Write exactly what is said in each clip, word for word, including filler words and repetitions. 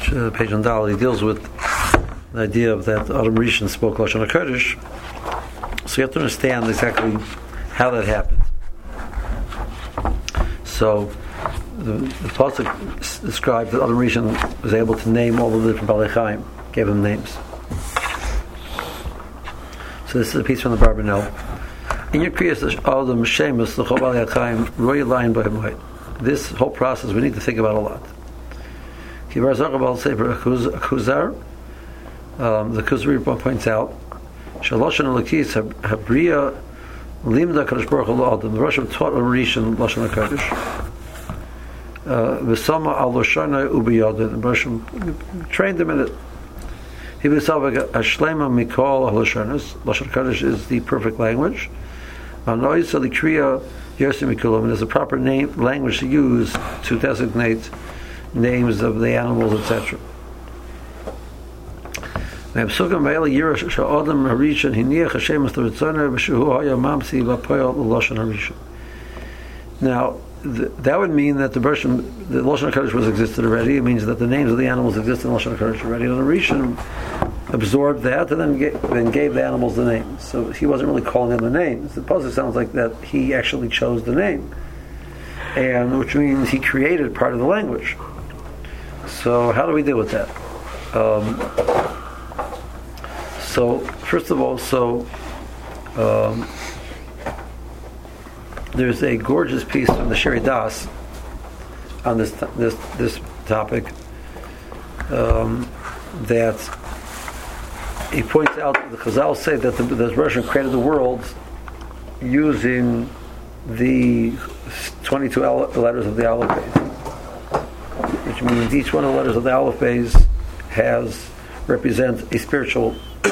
page uh, page on Dal, he deals with the idea of that Adam Rishon spoke Lashon HaKodesh. So you have to understand exactly how that happened. So the, the pasuk described that Adam Rishon was able to name all the different Balei Chaim, gave them names. So this is a piece from the Barbanel. In your kriyas Adam Shemus the Chol Balei Chaim Roy Line by Moed. This whole process we need to think about a lot. Kibar Zachar Sefer Kuzar. Um, the Kuzari points out, Shaloshan Elokis Habriya Limda Kadosh Baruch Hu Adam. The Rosh taught on Rishon Lashon HaKodesh. V'sama al Loshana Ubiyad. The Rosh trained him in it. He was a Shlema Mikol Haloshanas. Lashon HaKodesh is the perfect language. Anoisa Likriya Yosim Mikulam. And there's a proper name language to use to designate names of the animals, et cetera. Now, the, that would mean that the Bershom, the Lashon HaKodesh was existed already. It means that the names of the animals exist in Lashon HaKodesh already. And the Rishon absorbed that and then gave, then gave the animals the names. So he wasn't really calling them the names. The puzzle sounds like that he actually chose the name, and which means he created part of the language. So how do we deal with that? Um, So first of all, so um, there's a gorgeous piece from the Sheri Das on this this this topic um, that he points out. The Chazal say that the, the Russian created the world using the twenty-two letters of the Aleph Beis, which means each one of the letters of the Aleph Beis has represents a spiritual.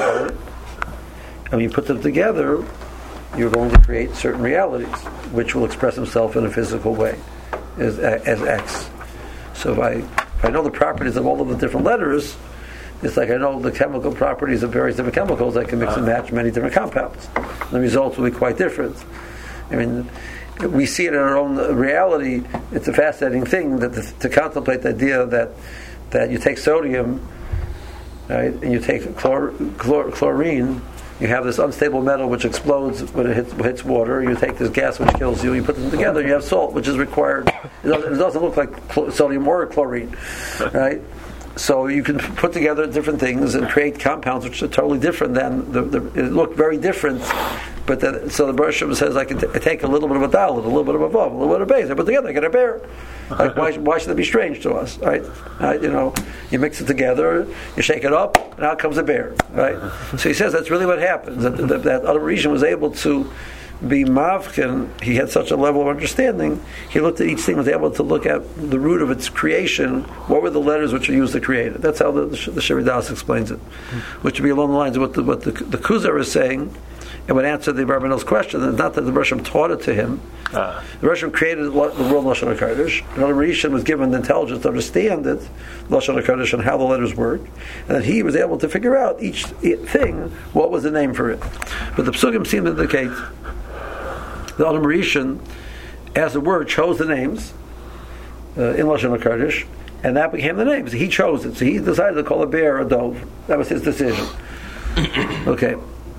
And when you put them together, you're going to create certain realities, which will express himself in a physical way, as as X. So if I if I know the properties of all of the different letters, it's like I know the chemical properties of various different chemicals. I can mix and match many different compounds. The results will be quite different. I mean, we see it in our own reality. It's a fascinating thing that to, to contemplate the idea that that you take sodium. Right? And you take chlor, chlor, chlorine, you have this unstable metal which explodes when it hits, hits water. You take this gas which kills you. You put them together. You have salt, which is required. It doesn't, it doesn't look like cl- sodium or chlorine, right? So you can put together different things and create compounds which are totally different than the. the it look very different, but then, so the Baruch Shem says I can t- I take a little bit of a dalet, a little bit of a vav, a little bit of base. I put together, I get a bear. Like why, why should it be strange to us, right? right? You know, you mix it together, you shake it up, and out comes a bear, right? So he says that's really what happens. That that, that Adam Rishon was able to be mavkin. He had such a level of understanding. He looked at each thing, was able to look at the root of its creation. What were the letters which were used to create it? That's how the, the, the Sheri Das explains it, which would be along the lines of what the, what the, the Kuzar is saying. And would answer the Barbanel's question. It's not that the Rosham taught it to him. Uh. The Rosham created the world Lashon HaKodesh. And the Rishon was given the intelligence to understand it, Lashon HaKodesh, and how the letters work. And that he was able to figure out each thing, what was the name for it. But the Psukim seem to indicate the Adam Rishon, as it were, chose the names uh, in Lashon HaKodesh, and that became the names. He chose it. So he decided to call a bear a dove. That was his decision. Okay.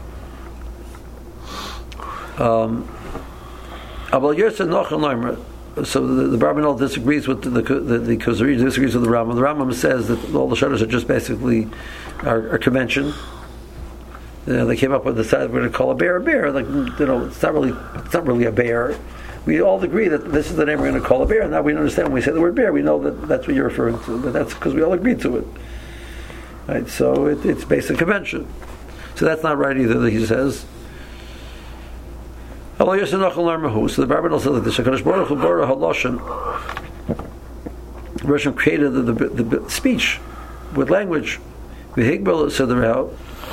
Um, so the, the Barbanel disagrees with the the, the, the Kuzari, disagrees with the Rambam. The Rambam says that all the Shaddas are just basically are, are convention. You know, they came up with the decided we're going to call a bear a bear. Like, you know, it's not really it's not really a bear. We all agree that this is the name we're going to call a bear. Now we understand when we say the word bear, we know that that's what you're referring to. But that's because we all agree to it. Right? So it, it's basic convention. So that's not right either. That he says. So the Barbanel says that the Shekadosh Baruch Hu Bara Haloshen, the Russian created the, the, the, the speech with language. V'higbel said the Rao.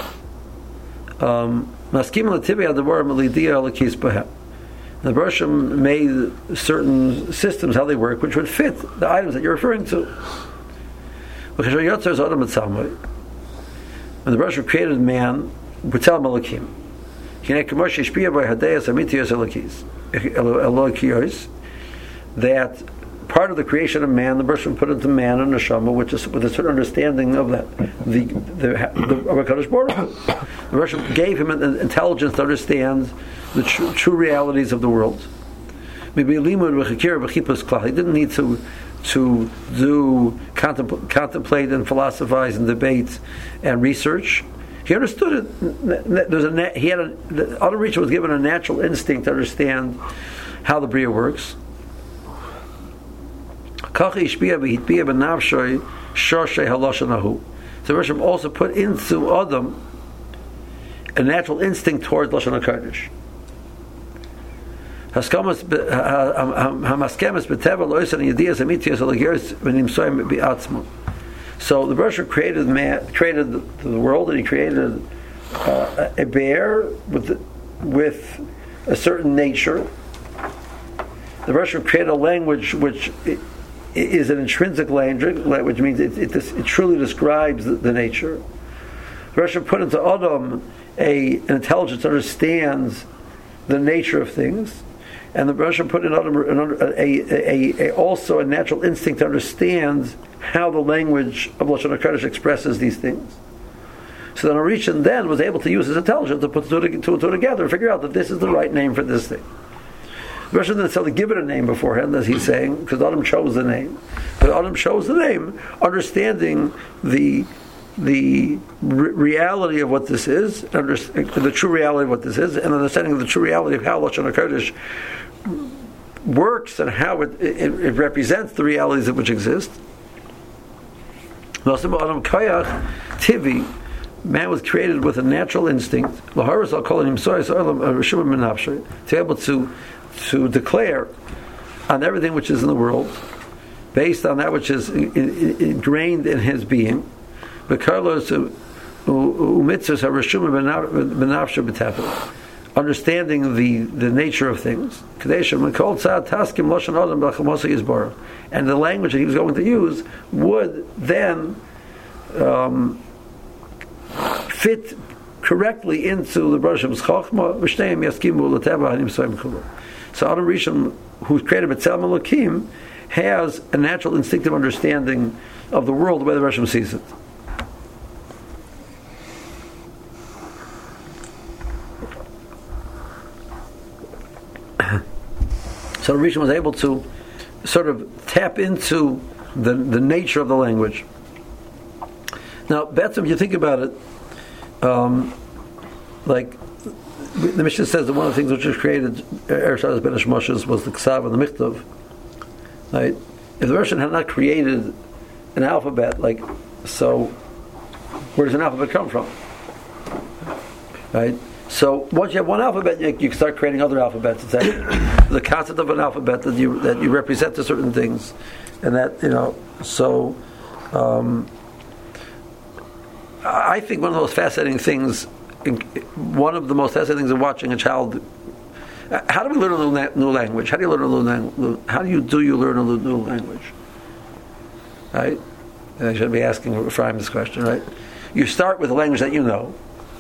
Maskim l'tivei adavar melidia alakis b'hem. The Russian made certain systems how they work, which would fit the items that you're referring to. When the Russian created man, B'tel Malakim. That part of the creation of man, the Bereshit put into man a neshama, which is with a certain understanding of that, the the, the of HaKadosh Baruch Hu. The Bereshit gave him an intelligence to understand the true, true realities of the world. He didn't need to to do contempl- contemplate and philosophize and debate and research. He understood it. There's a he had a the Adam Rishon was given a natural instinct to understand how the Bria works. So Rishon also put into Adam a natural instinct towards Lashon HaKodesh. So the Bereshit created man, created the world, and he created uh, a bear with with a certain nature. The Bereshit created a language which is an intrinsic language, which means it, it, it truly describes the, the nature. The Bereshit put into Adam a an intelligence that understands the nature of things. And the Bereshit put in a, a, a, a, also a natural instinct to understand how the language of Lashon HaKodesh expresses these things. So then Rishon then was able to use his intelligence to put the two, two together and figure out that this is the right name for this thing. The Bereshit didn't necessarily give it a name beforehand, as he's saying, because Adam chose the name. But Adam chose the name, understanding the the re- reality of what this is, under, the true reality of what this is, and understanding of the true reality of how Lashon HaKodesh works and how it, it, it represents the realities of which exist. Man was created with a natural instinct to be able to to declare on everything which is in the world, based on that which is ingrained in his being. Understanding the, the nature of things, and the language that he was going to use would then um, fit correctly into the Bereshit's Chachma. So Adam Rishon, who's created B'Tselem Elokim, has a natural instinctive understanding of the world the way the Bereshit sees it. So Rishon was able to sort of tap into the the nature of the language. Now, Betzim, you think about it, um, like the Mishnah says that one of the things which was created, Eretz Yisrael's Ben Hashmoshes, was the Ksav and the Michtav. Right? If the Russian had not created an alphabet, like so, where does an alphabet come from? Right? So once you have one alphabet, you, you can start creating other alphabets. It's that, the concept of an alphabet that you that you represent to certain things, and that you know. So, um, I think one of the most fascinating things, one of the most fascinating things in watching a child. How do we learn a new language? How do you learn a new language? How do you do you learn a new language? Right? And I should be asking Ephraim this question, right? You start with a language that you know,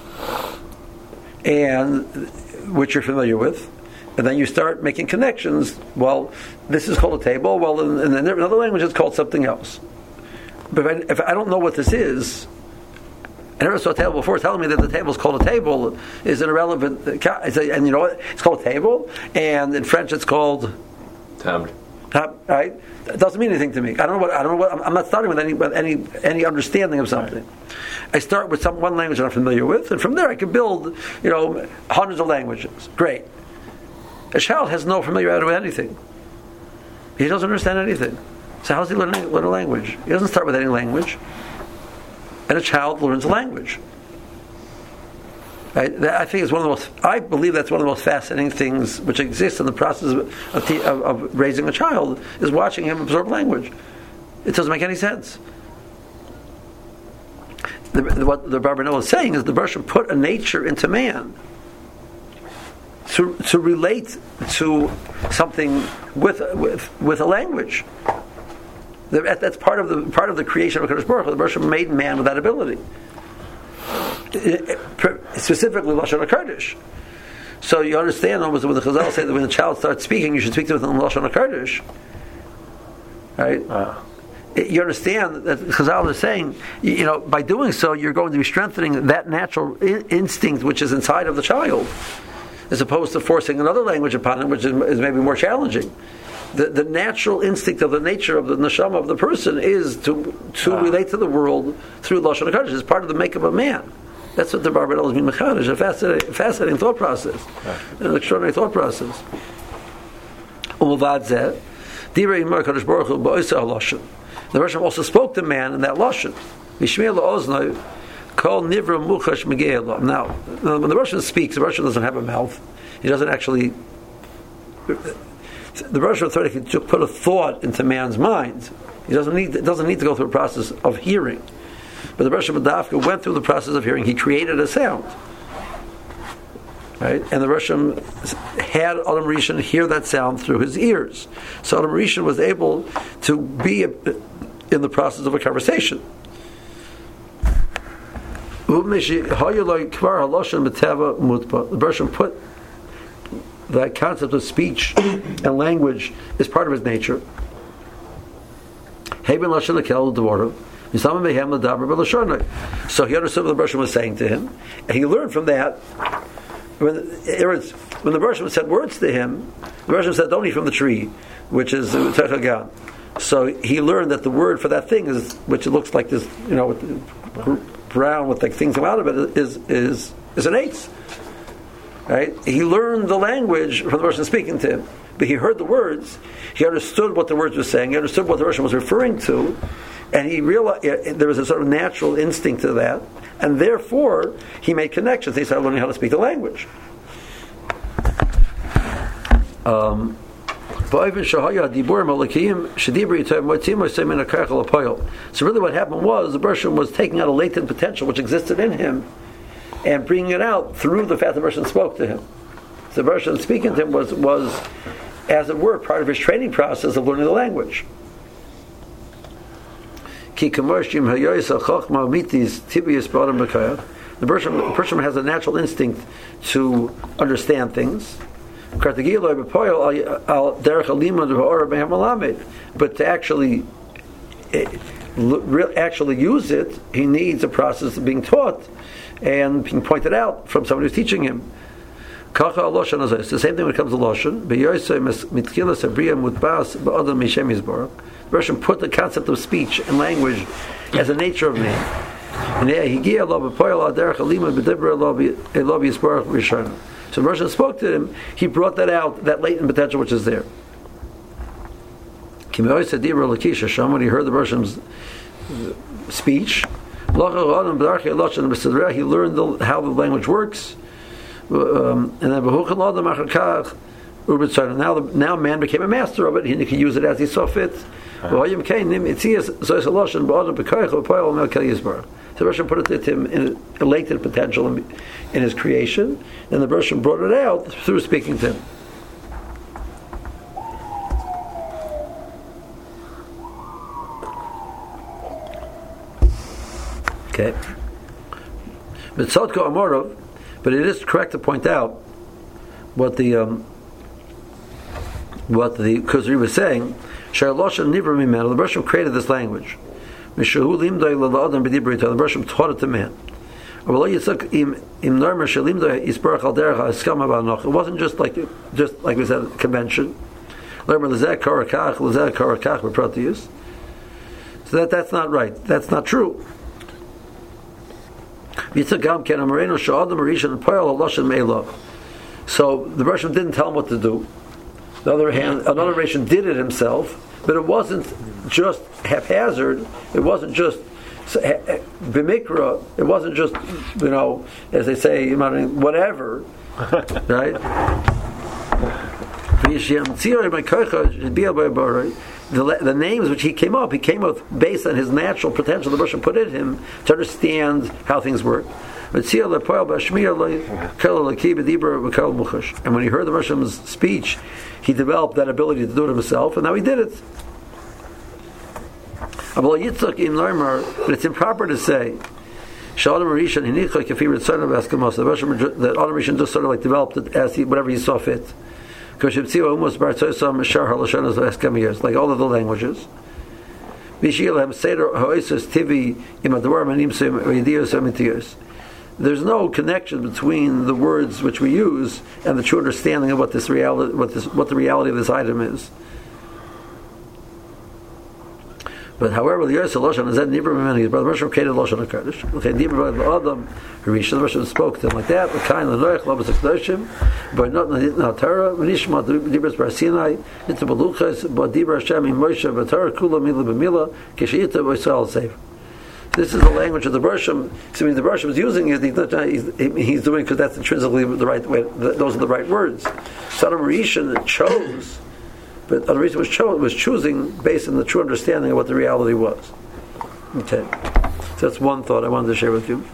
and which you're familiar with, and then you start making connections. Well, this is called a table. Well, in, in another language, it's called something else. But if I, if I don't know what this is, I never saw a table before. Telling me that the table is called a table is an irrelevant. And you know what? It's called a table, and in French, it's called table. Right? It doesn't mean anything to me. I don't know what. I don't know what. I'm not starting with any with any any understanding of something. Right. I start with some one language that I'm familiar with, and from there I can build, you know, hundreds of languages. Great. A child has no familiarity with anything. He doesn't understand anything. So how does he learn, learn a language? He doesn't start with any language. And a child learns a language. Right? That, I think is one of the most. I believe that's one of the most fascinating things which exists in the process of, of, of, of raising a child is watching him absorb language. It doesn't make any sense. The, the, what the Barbanel is saying is the Bereshit put a nature into man to to relate to something with with with a language. That's part of the part of the creation of HaKadosh Baruch Hu. The Bereshit made man with that ability. It, it, specifically Lashon HaKodesh. So you understand almost when the Chazal say that when the child starts speaking, you should speak to him in Lashon HaKodesh. right? Uh. You understand that Chazal is saying, you know, by doing so, you're going to be strengthening that natural in- instinct which is inside of the child, as opposed to forcing another language upon him, which is, is maybe more challenging. The, the natural instinct of the nature of the neshama of the person is to to ah. relate to the world through Lashon HaKodesh. It's part of the makeup of man. That's what the Barbanel is being mechadish, a fascinating, fascinating thought process, ah. an extraordinary thought process. The Rosh also spoke to man in that Lashon. Now, when the Russian speaks, the Russian doesn't have a mouth. He doesn't actually... The Russian authority can put a thought into man's mind. He doesn't need, doesn't need to go through a process of hearing. But the Russian Madafka went through the process of hearing. He created a sound. Right? And the Russian had Adam Rishon hear that sound through his ears. So Adam Rishon was able to be a, in the process of a conversation. The Russian put that concept of speech and language is part of his nature. So he understood what the Russian was saying to him, and he learned from that. When, when the Russian said words to him, the Russian said, "Don't eat from the tree," which is Techagan. So he learned that the word for that thing is, which looks like this, you know, with brown with like things come out of it, is is is an eitz. Right? He learned the language from the Russian speaking to him, but he heard the words. He understood what the words were saying. He understood what the Russian was referring to, and he realized there was a sort of natural instinct to that, and therefore he made connections. He started learning how to speak the language. Um, so really what happened was the Russian was taking out a latent potential which existed in him and bringing it out through the fact that the Russian spoke to him. So the Russian speaking to him was, was, as it were, part of his training process of learning the language. The person, the person has a natural instinct to understand things. But to actually actually use it, he needs a process of being taught and being pointed out from somebody who's teaching him. It's the same thing when it comes to Lashon. The Russian put the concept of speech and language as a nature of man. So the Russian spoke to him, he brought that out, that latent potential which is there. When he heard the Russian's speech, he learned the, how the language works. Um, and then now, the, now man became a master of it. He could use it as he saw fit. So the Russian put it to him in a latent potential in, in his creation, and the Russian brought it out through speaking to him. Okay. But Tzadko Amorov, but it is correct to point out what the um, what the Kuzri was saying. The Russian created this language. The Russian taught it to man. It wasn't just like just like we said, convention. So that that's not right. That's not true. So the Russian didn't tell him what to do. On the other hand, another Russian did it himself, but it wasn't just haphazard. It wasn't just b'mikra. It wasn't just, you know, as they say, whatever, right? The, the names which he came up, he came up based on his natural potential the Russian put in him to understand how things work. And when he heard the Russian's speech, he developed that ability to do it himself, and now he did it. But it's improper to say that Adam Rishon just sort of like developed it as he, whatever he saw fit. like all of the languages. There's no connection between the words which we use and the true understanding of what this reality, what this, what the reality of this item is. But however, the Yersa Loshan is that Nibra Memeni, brother Moshe created Loshan HaKadosh. Okay, Nibra Adam, Harish, the Moshe spoke to him like that, L'kain L'noich, Lobas HaKadoshim, but not Na'atara, V'nishma Dibras Bar Sinai, Nitza Baluchas, but Dibra Hashem, Moshe, V'tara, Kula, Mila, B'mila, Kishayita, V'Yisrael, Sefer. This is the language of the Bershom. So I mean, the Bershom is using it. He's, not, he's, he's doing it because that's intrinsically the right way. Those are the right words. So Adam Rishon chose, but Adam Rishon was, cho- was choosing based on the true understanding of what the reality was. Okay, so that's one thought I wanted to share with you.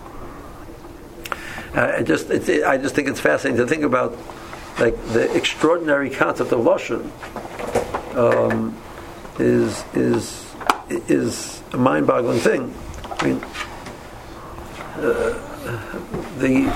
Uh, I just, it's, it, I just think it's fascinating to think about, like the extraordinary concept of lashon um, is is is. a mind-boggling thing. I mean, uh, the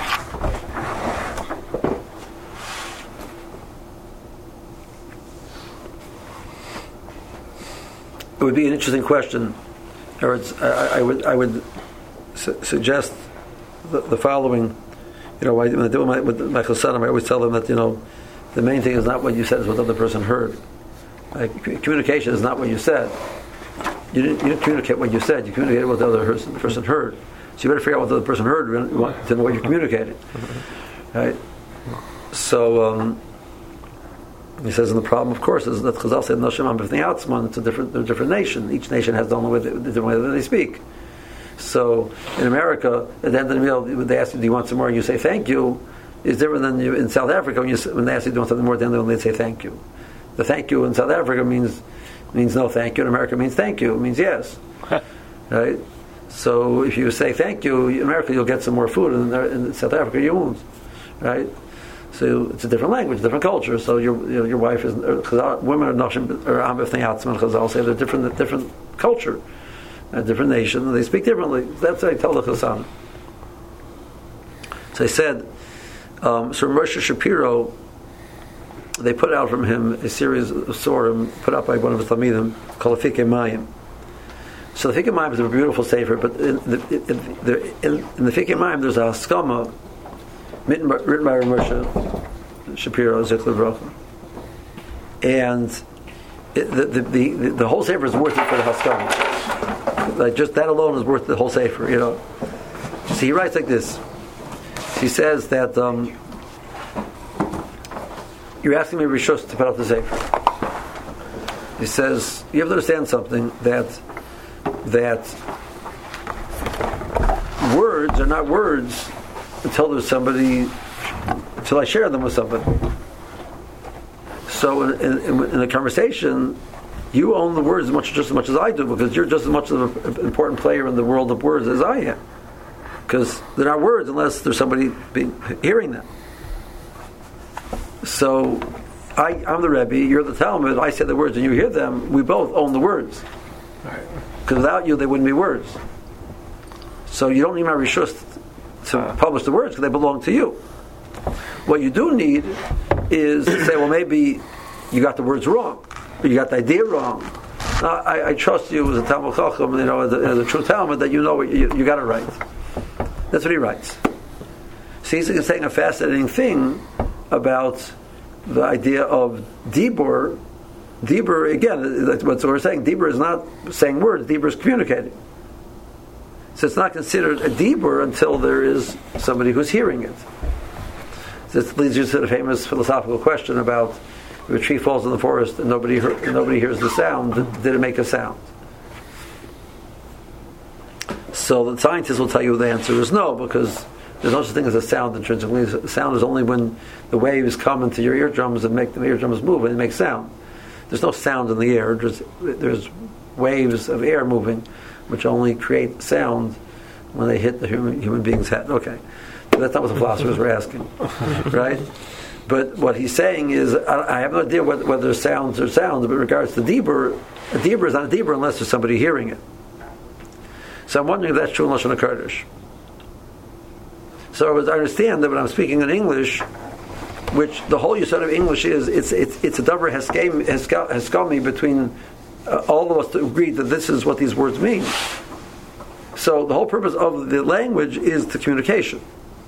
it would be an interesting question. Or it's, I, I would I would su- suggest the, the following. You know, when I do my, with my chasanim, I always tell them that you know the main thing is not what you said; is what the other person heard. Like, communication is not what you said. You didn't, you didn't communicate what you said. You communicated what the other person, the person heard. So you better figure out what the other person heard to know what you're communicating. Right? So um, he says, and the problem, of course, is that Chazal said, "Noshim am b'fnei atzman." It's a different, a different nation. Each nation has their own way, the different way that they speak. So in America, at the end of the meal, they ask you, "Do you want some more?" and you say, "Thank you." Is different than you in South Africa when, you, when they ask you, "Do you want something more?" at the end of the meal, they say, "Thank you." The "thank you" in South Africa means. means no thank you. In America means thank you. It means yes. Right? So if you say thank you, in America you'll get some more food, and in, in South Africa you won't. Right? So it's a different language, different culture. So your you know, your wife is Chazal, women are noshim or am b'fnei atzman. Chazal say they're different, different culture, a different nation, and they speak differently. That's what I tell the Chassan. So I said, um, so Moshe Shapiro. They put out from him a series of sorim put out by one of the Talmidim called Fikei Mayim. So the Fikei Mayim is a beautiful sefer, but in the, in the, in, in the Fikei Mayim there's a haskama written by, written by Moshe Shapiro Zichler Bracha, and it, the, the, the the whole sefer is worth it for the haskama. Like just that alone is worth the whole sefer, you know. So he writes like this. He says that. Um, You're asking me Rishos to put out the Sefer. He says you have to understand something that that words are not words until there's somebody until I share them with somebody. So in, in, in a conversation, you own the words as much just as much as I do because you're just as much of an important player in the world of words as I am. Because they're not words unless there's somebody being, hearing them. So, I, I'm the Rebbe, you're the Talmud, I say the words and you hear them, we both own the words. Because without you, they wouldn't be words. So you don't need my Rishus to uh. publish the words because they belong to you. What you do need is to say, well, maybe you got the words wrong, or you got the idea wrong. Now, I, I trust you as a Talmud Chacham, you know, as a, as a true Talmud, that you know what you, you got it right. That's what he writes. So he's saying a fascinating thing about the idea of Dibur. Dibur, again, that's what we're saying. Dibur is not saying words, Dibur is communicating. So it's not considered a Dibur until there is somebody who's hearing it. This leads you to the famous philosophical question about if a tree falls in the forest and nobody heard, and nobody hears the sound, did it make a sound? So the scientists will tell you the answer is no, because there's no such thing as a sound intrinsically. Sound is only when the waves come into your eardrums and make the eardrums move and they make sound. There's no sound in the air. There's, there's waves of air moving, which only create sound when they hit the human, human being's head. Okay, but that's not what the philosophers were asking, right? But what he's saying is, I, I have no idea whether, whether sounds are sounds, but in regards to Dibur, a Dibur is not a Dibur unless there's somebody hearing it. So I'm wondering if that's true in Lashon HaKodesh. So as I understand that when I'm speaking in English, which the whole Yisod of English is, it's it's it's a davar heskami between uh, all of us to agree that this is what these words mean. So the whole purpose of the language is the communication.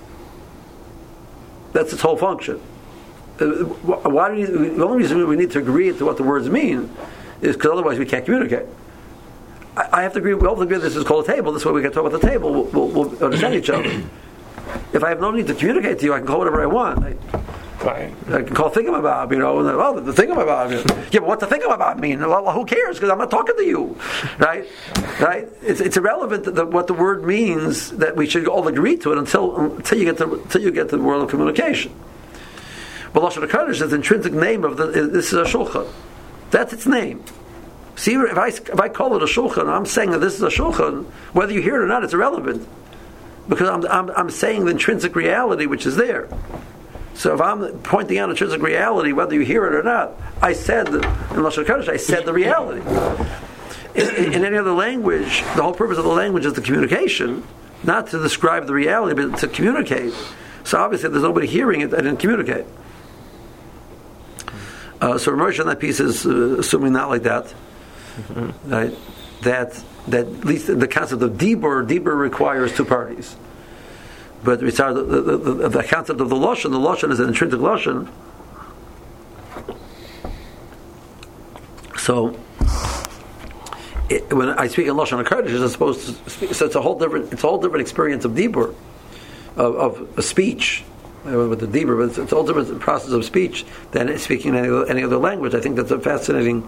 That's its whole function. Uh, why do we, the only reason we need to agree to what the words mean is because otherwise we can't communicate. I, I have to agree. We all agree this is called a table. This way we can talk about the table. We'll, we'll, we'll understand each other. If I have no need to communicate to you, I can call whatever I want. I, Right. I can call thingamabob, you know, and oh, the thingamabob. Yeah, but what the thingamabob mean? Well, who cares? Because I'm not talking to you, right? Right? It's, it's irrelevant that the, what the word means. That we should all agree to it until until you get to until you get to the world of communication. But Lashon HaKodesh is the intrinsic name of the. This is a shulchan. That's its name. See, if I if I call it a shulchan, I'm saying that this is a shulchan. Whether you hear it or not, it's irrelevant because I'm I'm, I'm saying the intrinsic reality which is there. So if I'm pointing out intrinsic reality, whether you hear it or not, I said, in Lashon HaKodesh, I said the reality. In, in, in any other language, the whole purpose of the language is the communication, not to describe the reality, but to communicate. So obviously, if there's nobody hearing it, I didn't communicate. Uh, so Ramesh on that piece is uh, assuming not like that. Mm-hmm. Right? That, that at least the concept of dibur, dibur requires two parties. But the, the, the, the concept of the lashon, the lashon is an intrinsic lashon. So, it, when I speak in lashon HaKodesh, it's supposed to speak, so it's a whole different, it's a whole different experience of dibur, of, of a speech uh, with the dibur, but it's, it's a whole different process of speech than speaking any, any other language. I think that's a fascinating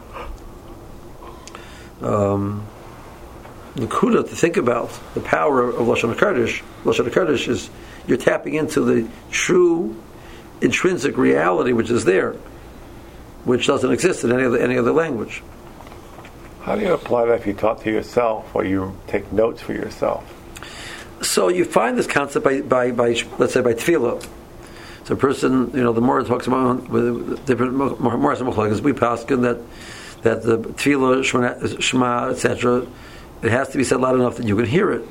Um, Nakuda to think about the power of Lashon HaKodesh. Lashon HaKodesh is you're tapping into the true intrinsic reality which is there, which doesn't exist in any other any other language. How do you apply that if you talk to yourself or you take notes for yourself? So you find this concept by, by, by let's say by tefillah. So a person, you know, the more it talks about with different more more because we paskin that that the tefillah, Shema, Shema et cetera. It has to be said loud enough that you can hear it.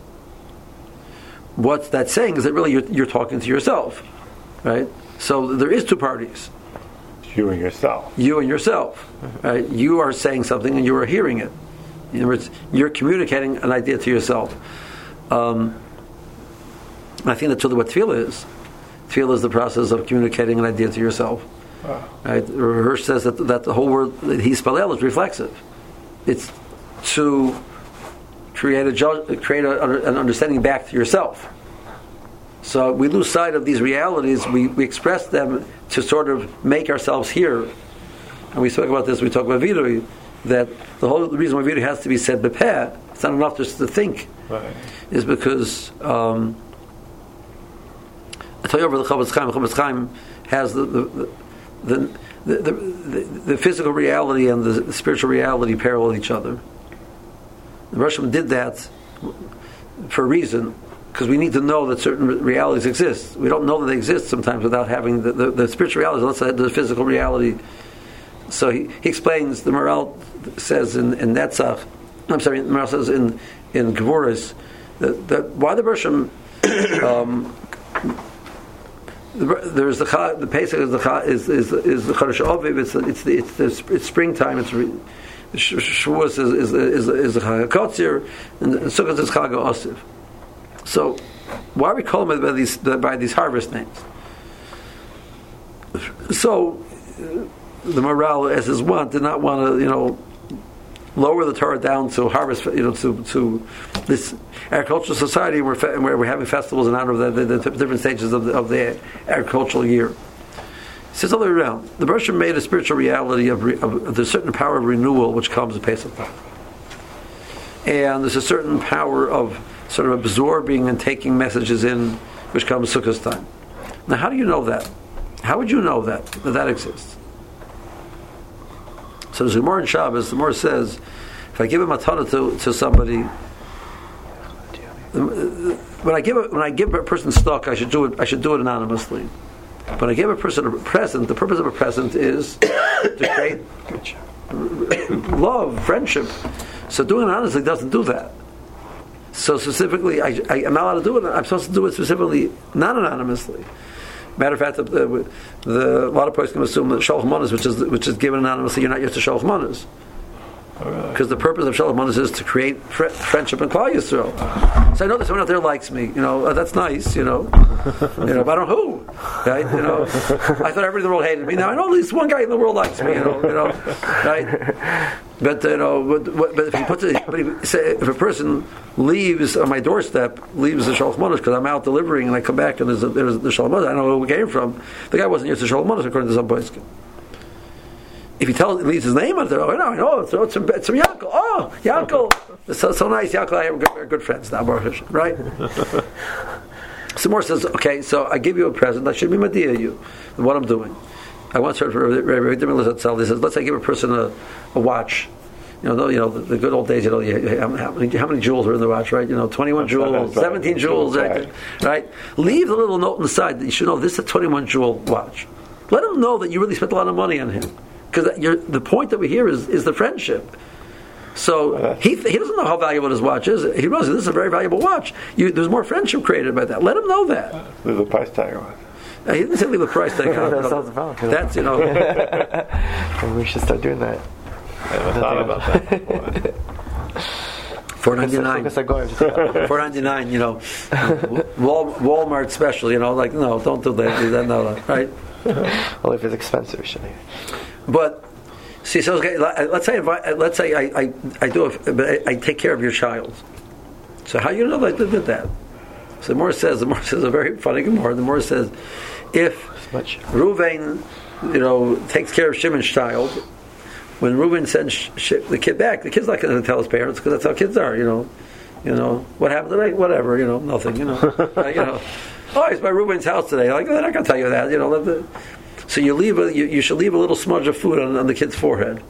What's that saying is that really you're, you're talking to yourself, right? So there is two parties. You and yourself. You and yourself, right? You are saying something and you are hearing it. In other words, you're communicating an idea to yourself. Um, I think that's really what tefillah is. Tefillah is the process of communicating an idea to yourself. Wow. Right? Hirsch says that, that the whole word that he's spalel is reflexive. It's to create a create a, an understanding back to yourself. So we lose sight of these realities. We, we express them to sort of make ourselves hear. And we spoke about this. We talk about vidui, that the whole the reason why vidui has to be said bepeh, it's not enough just to think, right, is because um, I tell you over the Chofetz Chaim. Chofetz Chaim has the the the, the, the, the, the physical reality and the, the spiritual reality parallel each other. The Roshim did that for a reason, because we need to know that certain realities exist. We don't know that they exist sometimes without having the, the, the spiritual reality, let's say the physical reality. So he, he explains, the Maharal says in, in Netzach, I'm sorry, the Maharal says in, in Gevuros, that, that why the Roshim, um, the, there's the the Pesach is the is is is the Chodesh Aviv. It's it's the, it's the, it's springtime. It's re, Shavuos is is is is the Chag HaKotzir, and Sukkot is Chag HaOsiv. So, why are we calling them by these by these harvest names? So, the Maharal, as his want, did not want to, you know, lower the Torah down to harvest, you know, to to this agricultural society where, where we're having festivals in honor of the, the, the different stages of the, of the agricultural year. He says all the way around, the Roshim made a spiritual reality of, re, of there's a certain power of renewal which comes with Pesach, and there's a certain power of sort of absorbing and taking messages in which comes Sukkot time. Now, how do you know that? How would you know that that, that exists? So there's a Gemara in Shabbos. The Gemara says, if I give a matana to, to somebody, when I give a, when I give a person stock, I should do it. I should do it anonymously. When I give a person a present, the purpose of a present is to create love, friendship. So doing it honestly doesn't do that. So specifically, I, I am not allowed to do it. I'm supposed to do it specifically, not anonymously. Matter of fact, the, the, the, a lot of folks can assume that Shalach Manas, which is which is given anonymously, you're not used to Shalach Manas. Because the purpose of Shalach Manas is to create fr- friendship and Klal Yisrael. So I know that someone out there likes me. You know, uh, that's nice. You know, you know, but I don't know who. Right? You know, I thought everybody in the world hated me. Now I know at least one guy in the world likes me. You know, you know, right? But you know, but, but if you put the, but if, say, if a person leaves on my doorstep, leaves the Shalach Manas because I'm out delivering and I come back and there's, a, there's the Shalach Manas, I don't know where we came from. The guy wasn't used to Shalach Manas according to some place. If he tells, leaves his name on there, oh, I know, I know, it's, it's, it's from Yaakov. Oh, Yaakov. It's so, so nice, Yaakov. I have good, we're good friends now, Baruch Hashem, right? So Mor says, okay, so I give you a present. I should be Madia you and what I'm doing. I once heard from Rabbi Dimmer Zatzal. He says, let's say I give a person a, a watch. You know, the, you know, the, the good old days. You know, you, how, how many how many jewels are in the watch, right? You know, twenty-one jewels, seventeen jewels, right? Right? Leave the little note inside that you should know this is a twenty-one jewel watch. Let him know that you really spent a lot of money on him. Because the point that we hear is, is the friendship. So he he doesn't know how valuable his watch is. He knows this is a very valuable watch. You, there's more friendship created by that. Let him know that. Leave the price tag on. Uh, he didn't say leave the price tag on. That sounds about. That's, you know. Maybe we should start doing that. I never thought about that. Four ninety nine. Four ninety nine. You know, Wal, Walmart special. You know, like no, don't do that. Do that, no, right? Well, if it's expensive, should I? But see, so okay, let's say if I, let's say I, I, I do a, I take care of your child. So how you know that I did that? So the Gemara says the Gemara says a very funny Gemara. The Gemara says if Reuven, you know, takes care of Shimon's child, when Reuven sends sh- sh- the kid back, the kid's not going to tell his parents because that's how kids are. You know, you know what happened today? Whatever. You know, nothing. You know, uh, you know. Oh, he's by Reuven's house today. Like they're not going to tell you that. You know. Let the, So you leave a, you, you should leave a little smudge of food on, on the kid's forehead.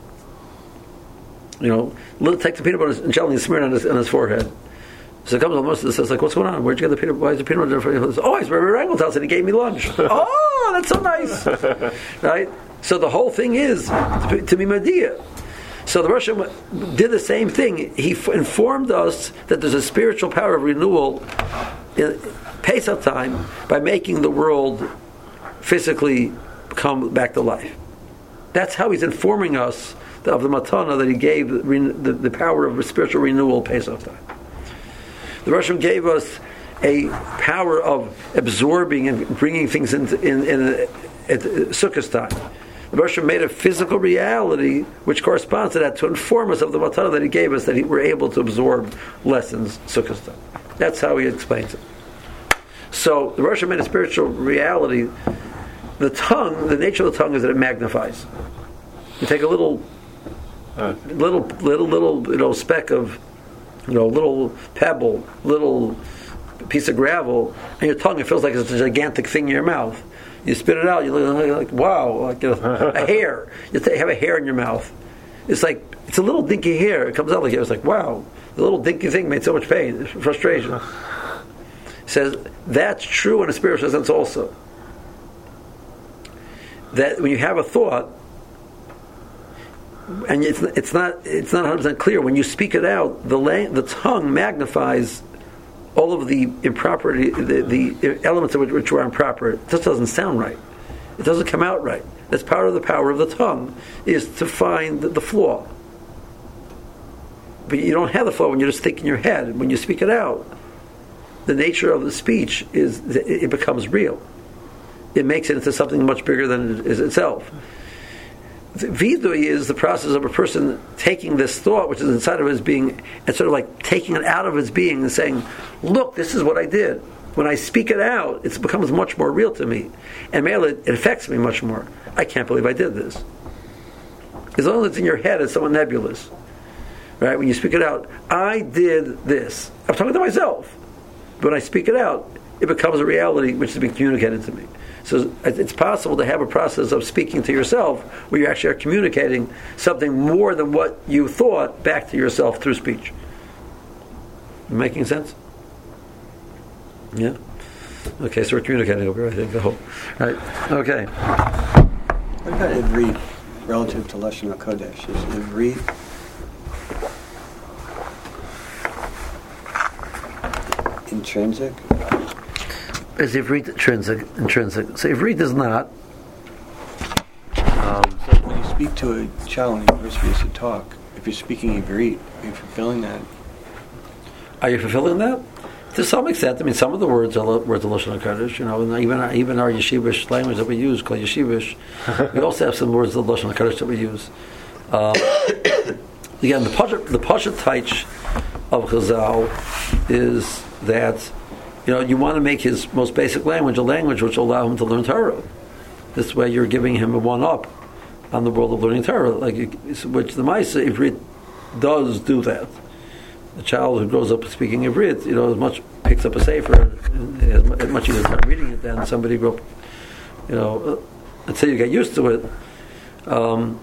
You know, little, take the peanut butter and jelly and smear it on his, on his forehead. So it comes almost and says like, "What's going on? Where'd you get the peanut? Why is the peanut butter?" He says, "Oh, he's Rabbi Rangel's house and he gave me lunch." Oh, that's so nice, right? So the whole thing is to, to be Mediyah. So the Russian did the same thing. He f- informed us that there's a spiritual power of renewal in Pesach time by making the world physically come back to life. That's how he's informing us of the matana that he gave, the, the, the power of spiritual renewal Pesach time. The Russian gave us a power of absorbing and bringing things into, in, in, in at Sukkot time. The Russian made a physical reality which corresponds to that to inform us of the matana that he gave us, that he, we're able to absorb lessons Sukkot time. That's how he explains it. So the Russian made a spiritual reality. The tongue, the nature of the tongue is that it magnifies. You take a little, uh, little, little, little, you know, speck of, you know, little pebble, little piece of gravel, and your tongue, it feels like it's a gigantic thing in your mouth. You spit it out, you look like, wow, like a, a hair. You t- have a hair in your mouth. It's like, it's a little dinky hair. It comes out like it. It's like, wow, the little dinky thing made so much pain, frustration. It says, that's true in a spiritual sense also. That when you have a thought, and it's it's not it's not one hundred percent clear, when you speak it out, the la- the tongue magnifies all of the improperty, the, the elements of which, which are improper. It just doesn't sound right. It doesn't come out right. That's part of the power of the tongue, is to find the, the flaw. But you don't have the flaw when you just think in your head. When you speak it out, the nature of the speech is it becomes real. It makes it into something much bigger than it is itself. Vidui is the process of a person taking this thought, which is inside of his being, and sort of like taking it out of his being and saying, look, this is what I did. When I speak it out, it becomes much more real to me. And mainly, it affects me much more. I can't believe I did this. As long as it's in your head, it's somewhat nebulous. Right? When you speak it out, I did this. I'm talking to myself. But when I speak it out, it becomes a reality which is being communicated to me. So it's possible to have a process of speaking to yourself where you actually are communicating something more than what you thought back to yourself through speech. Making sense? Yeah? Okay, so we're communicating over here, I think, I hope. Right? Okay. What about Ivrit relative to Lashon HaKodesh? Is Ivrit intrinsic? is Ivrit intrinsic? Intrinsic. So Ivrit is not. Um, So when you speak to a child in university to talk, if you're speaking Ivrit, are you fulfilling that? Are you fulfilling that? To some extent. I mean, some of the words are lo- words of Lashon HaKodesh. You know, and even even our yeshivish language that we use, called yeshivish, we also have some words of Lashon HaKodesh that we use. Um, again, the pashat the pashat taich of Chazal is that, you know, you want to make his most basic language a language which will allow him to learn Torah. This way, you're giving him a one up on the world of learning Torah, like which the Maisa Ivrit does do that. A child who grows up speaking Ivrit, you know, as much picks up a sefer, as much easier time reading it than somebody who grew up, you know, until you get used to it. Um,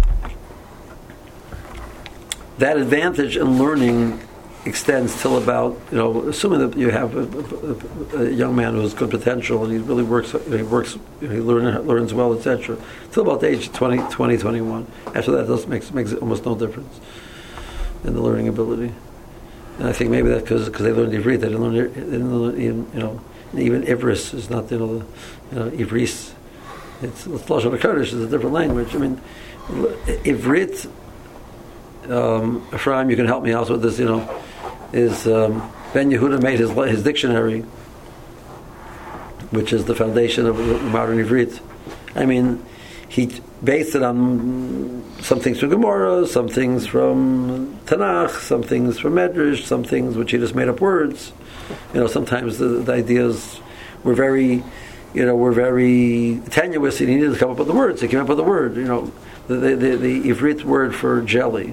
that advantage in learning extends till about, you know, assuming that you have a, a, a young man who has good potential and he really works, he works, he learn, learns well, et cetera, till about the age twenty, twenty, twenty-one. After that, it makes makes almost no difference in the learning ability. And I think maybe that's because because they learned Ivrit, they didn't learn, they didn't learn even, you know, even Ivris is not, you know, the, you know, Ivris. It's Lashon HaKodesh is a different language. I mean, Ivrit. Um, Ephraim, you can help me out with this. You know, is um, Ben Yehuda made his his dictionary, which is the foundation of modern Ivrit. I mean, he based it on some things from Gemara, some things from Tanakh, some things from Medrash, some things which he just made up words. You know, sometimes the, the ideas were very, you know, were very tenuous, and he needed to come up with the words. He came up with the word. You know, the the, the, the Ivrit word for jelly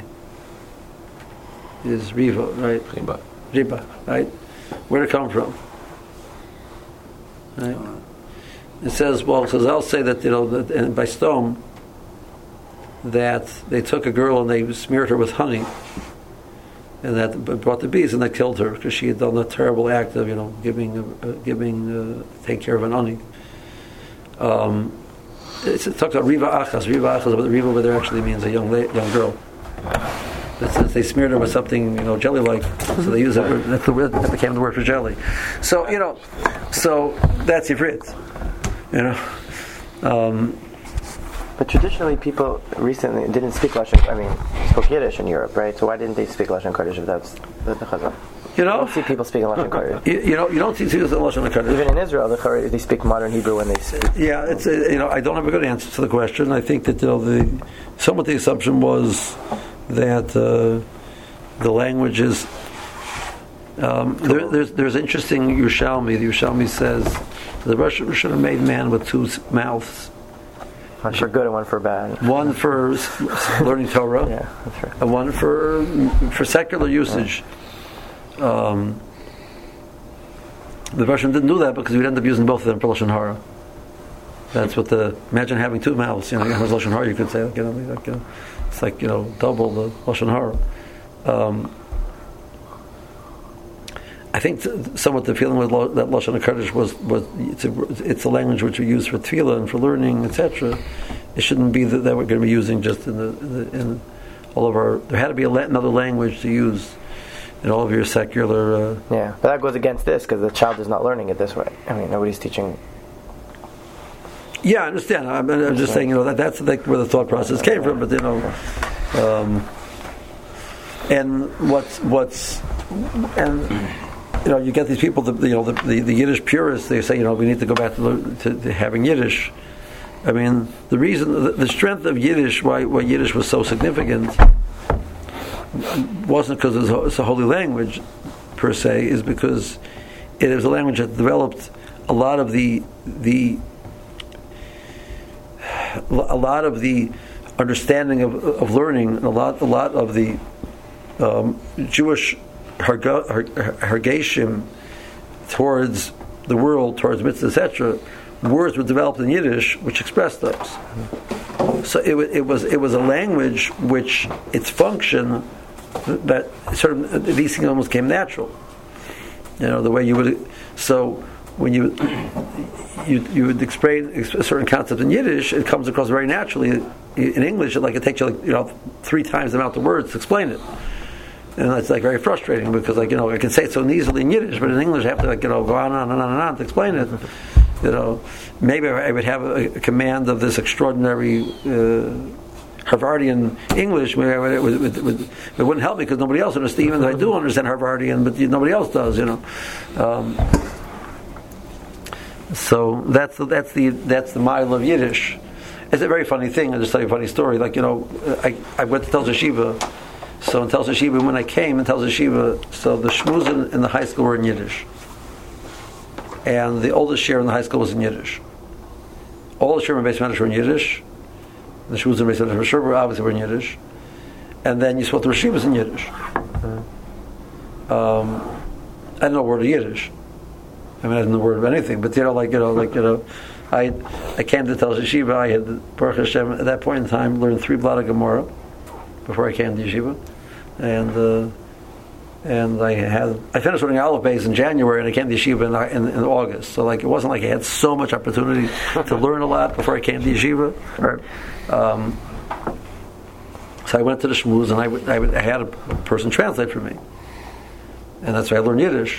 is riva, right? Riba. Riba, right? Where did it come from? Right? It says, well, Chazal say that, you know, that, and by stone, that they took a girl and they smeared her with honey, and that brought the bees and they killed her because she had done a terrible act of, you know, giving, uh, giving, uh, taking care of an honey. Um, it's, it talks about riva achas. Riva achas, but the riva over there actually means a young la- young girl. But since they smeared her with something, you know, jelly-like, so they use that word, that's the word, that became the word for jelly. So, you know, so that's Ivrit, you know. Um, But traditionally, people recently didn't speak Lashon. I mean, spoke Yiddish in Europe, right? So why didn't they speak Lashon Kodesh if that's the, the Chazal? you know, I don't see people speaking Lashon Kodesh. you, you know, you don't see students in Lashon HaKodesh. Even in Israel, the Chari, they speak modern Hebrew when they speak. Yeah, it's a, you know, I don't have a good answer to the question. I think that, you know, the somewhat the assumption was that uh, the language is um, there, there's there's interesting Yerushalmi. The Yerushalmi says the Russian should have made man with two mouths. One for good and one for bad. One for learning Torah, Yeah, that's right. and one for for secular usage. Um, the Russian didn't do that because we'd end up using both of them for Lashon Hara. That's what the imagine having two mouths. You know, as Lashon Hara, you could say, like, you know, like, you know, it's like, you know, double the Lashon Hara. Um, I think th- somewhat the feeling with lo- that Lashon HaKodesh was was it's a, it's a language which we use for tefillah and for learning, et cetera. It shouldn't be that, that we're going to be using just in the, in, the, in all of our. There had to be a, another language to use in all of your secular. Uh, Yeah, but that goes against this because the child is not learning it this way. I mean, nobody's teaching. yeah, I understand. I'm, I'm just saying, you know, that that's like where the thought process came from. But you know, um, and what's what's and. You know, you get these people, the, you know, the, the, the Yiddish purists. They say, you know, we need to go back to, learn, to, to having Yiddish. I mean, the reason, the, the strength of Yiddish, why, why Yiddish was so significant, wasn't because it's a, it's a holy language per se, is because it is a language that developed a lot of the the a lot of the understanding of, of learning, a lot a lot of the um, Jewish Hargeshim towards the world, towards mitzvah, et cetera. Words were developed in Yiddish which expressed those. So it, it was it was a language which its function that sort of these things almost came natural. You know, the way you would. So when you you you would explain a certain concept in Yiddish, it comes across very naturally. In English, it like it takes you like, you know, three times the amount of words to explain it. And it's like very frustrating because, like, you know, I can say it so easily in Yiddish, but in English I have to, like, you know, go on and on and on and on to explain it. You know, maybe I would have a, a command of this extraordinary uh, Harvardian English, where it, would, it, would, it wouldn't help me because nobody else understands. Even though I do understand Harvardian, but nobody else does. You know. Um, so that's the, that's the that's the mile of Yiddish. It's a very funny thing. I'll just tell you a funny story. Like, you know, I, I went to Tel Yeshiva. So in Tel Yeshiva, when I came in Tel Yeshiva, so the shmuz in, in the high school were in Yiddish. And the oldest share in the high school was in Yiddish. All the share in Beis Medrash were in Yiddish. The shmuz in Beis Medrash were obviously were in Yiddish. And then you saw the Rashi was in Yiddish. Um, I didn't know a word of Yiddish. I mean, I didn't know a word of anything. But, you know, like, you know, like, you know, I I came to Tel Yeshiva. I had, Baruch Hashem, at that point in time, learned three blot of Gemara before I came to Yeshiva. And uh, and I had I finished learning Aleph Beis in January, and I came to Yeshiva in, in, in August. So, like, it wasn't like I had so much opportunity to learn a lot before I came to Yeshiva. Or, um, so I went to the shmuz, and I, would, I, would, I had a person translate for me, and that's why I learned Yiddish.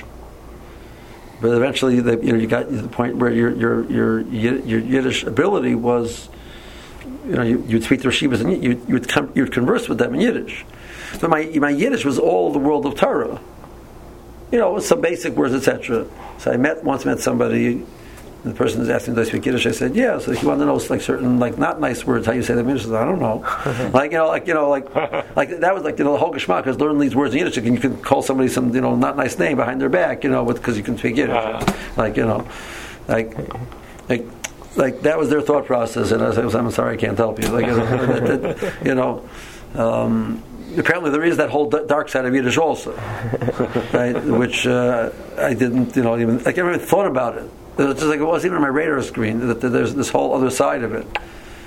But eventually, the, you know, you got to the point where your your your your Yiddish ability was, you know, you, you'd speak to Rashivas and you you'd come, you'd converse with them in Yiddish. So my my Yiddish was all the world of Torah, you know, some basic words, et cetera. So I met once met somebody, and the person was asking, "Do I speak Yiddish?" I said, "Yeah." So he wanted to know like certain like not nice words, how you say them in Yiddish. I said, "I don't know." like you know, like you know, like like that was like you know the whole geschmack because learning these words in Yiddish, and you can call somebody some you know not nice name behind their back, you know, because you can speak Yiddish. Uh-huh. Like you know, like like. Like that was their thought process, and I said, "I'm sorry, I can't help you." Like you know, that, that, you know um, apparently there is that whole d- dark side of Yiddish also, right? Which uh, I didn't, you know, even like I never even thought about it. It was just like it wasn't even on my radar screen. That, that there's this whole other side of it.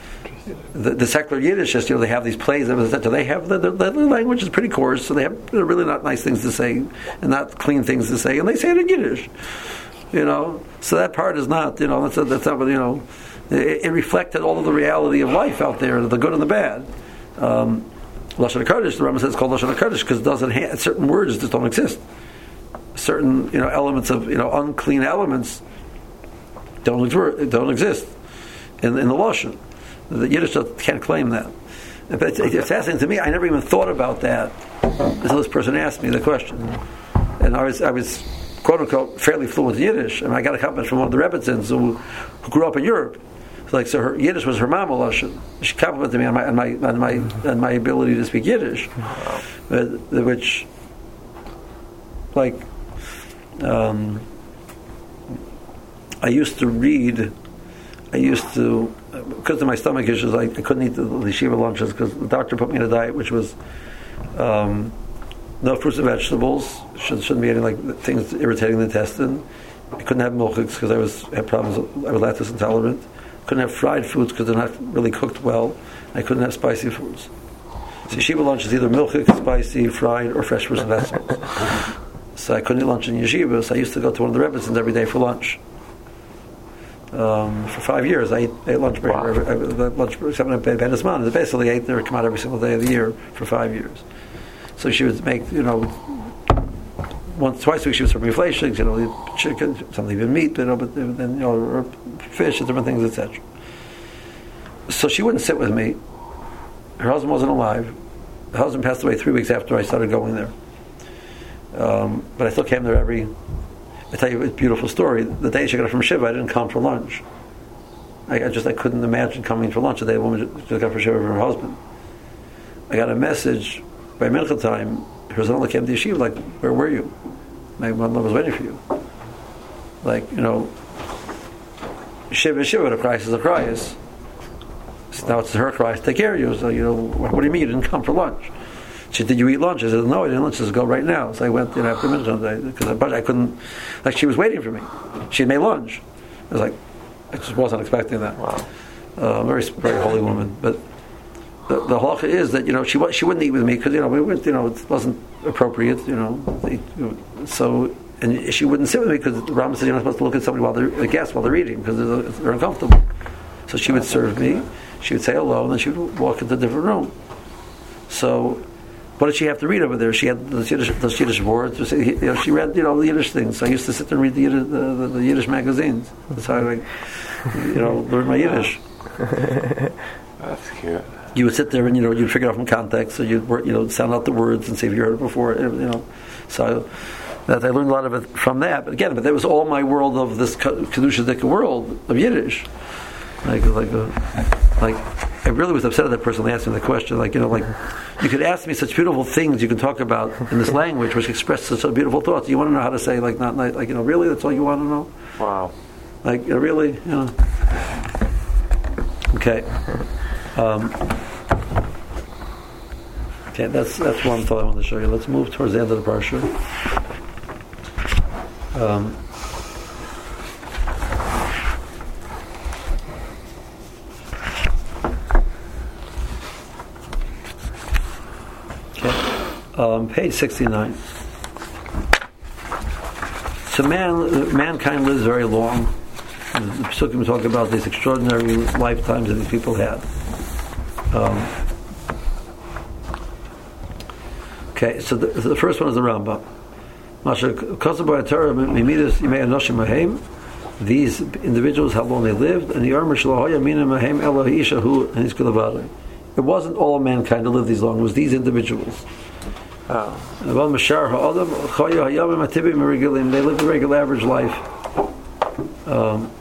The, the secular Yiddish, just you know, they have these plays. They have the, the, the language is pretty coarse, so they have really not nice things to say and not clean things to say, and they say it in Yiddish. You know, so that part is not, you know, that's that's not, you know, it, it reflected all of the reality of life out there, the good and the bad. Um, Lashon HaKodesh, the Rambam says it's called Lashon HaKodesh because it doesn't have, certain words just don't exist. Certain, you know, elements of, you know, unclean elements don't exist, don't exist in, in the Lashon. The Yiddish can't claim that. But it's, it's fascinating to me. I never even thought about that until this person asked me the question, and I was I was. quote unquote fairly fluent in Yiddish, and I got a compliment from one of the Rebbetzins who, who grew up in Europe. So like, so her Yiddish was her mama lashon. She complimented me on my on my on my on my ability to speak Yiddish, uh, which, like, um, I used to read. I used to because of my stomach issues. I, I couldn't eat the, the yeshiva lunches because the doctor put me in a diet which was. Um, No fruits and vegetables. Should, shouldn't be any like things irritating the intestine. I couldn't have milchiks because I was had problems. I was lactose intolerant. Couldn't have fried foods because they're not really cooked well. I couldn't have spicy foods. So yeshiva lunch is either milchik, spicy, fried, or fresh fruits and vegetables. So I couldn't eat lunch in yeshiva. So I used to go to one of the Rebbetzins every day for lunch. Um, for five years, I ate, ate lunch break. Wow. Every, lunch except when I paid Benizman. I basically ate there, come out every single day of the year for five years. So she would make, you know, once, twice a week she would serve me fleishings, you know, chicken, something even meat, you know, but then, you know, or fish and different things, et cetera. So she wouldn't sit with me. Her husband wasn't alive. The husband passed away three weeks after I started going there. Um, but I still came there every. I tell you a beautiful story. The day she got from Shiva, I didn't come for lunch. I, I just I couldn't imagine coming for lunch the day a woman just got for Shiva from her husband. I got a message. By mincha time, her son came to yeshiva, like, where were you? My mother was waiting for you. Like, you know, Shiva, Shiva, the Christ is a Christ. So now it's her Christ, take care of you. So, you know, what do you mean you didn't come for lunch? She said, did you eat lunch? I said, no, I didn't lunch. She said, go right now. So I went, you know, after mincha because I, I couldn't, like, she was waiting for me. She had made lunch. I was like, I just wasn't expecting that. Wow. Uh, very, very holy woman. But The, the halacha is that you know she she wouldn't eat with me because you know we went, you know it wasn't appropriate you know they, so and she wouldn't sit with me because the Rambam says you're not supposed to look at somebody while they're a guest while they're eating because they're, they're uncomfortable. So she would serve me, she would say hello, and then she would walk into a different room. So what did she have to read over there? She had the Yiddish, the Yiddish words. You know, she read, you know, the Yiddish things. So I used to sit there and read the Yiddish, the, the, the Yiddish magazines. That's how I, like, you know, learn my Yiddish. That's cute. You would sit there and, you know, you'd figure out from context, so you'd, you know, sound out the words and see if you heard it before, you know. So that I learned a lot of it from that. But again, but that was all my world of this Kedusha Dika world of Yiddish. Like, like, a, like, I really was upset at that person asking the question. Like, you know, like, you could ask me such beautiful things you can talk about in this language, which express such beautiful thoughts. You want to know how to say, like, not like, like, you know, really, that's all you want to know? Wow. Like, you know, really, you know. Okay. Um, okay, that's that's one thought I wanted to show you. Let's move towards the end of the parsha. Um, Um, page sixty-nine. So man, mankind lives very long. The Psukim talk about these extraordinary lifetimes that these people had. Um, okay, so the, the first one is the Rambam. These individuals, how long they lived, and the Armor and his it wasn't all mankind that lived these long, it was these individuals. Oh. They lived a regular average life. Um,